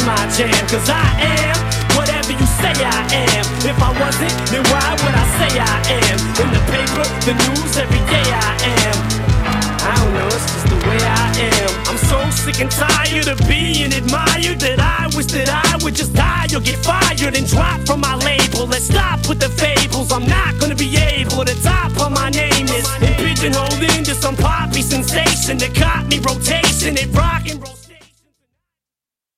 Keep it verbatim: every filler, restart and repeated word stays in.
my jam. Cause I am whatever you say I am. If I wasn't, then why would I say I am? In the paper, the news, every day I am. I don't know, it's just the way I am. I'm so sick and tired of being admired that I wish that I would just die or get fired and drop from my label. Let's stop with the fables. I'm not gonna be able to top on my name is and pigeonholed into some poppy sensation that caught me rotation. It rocked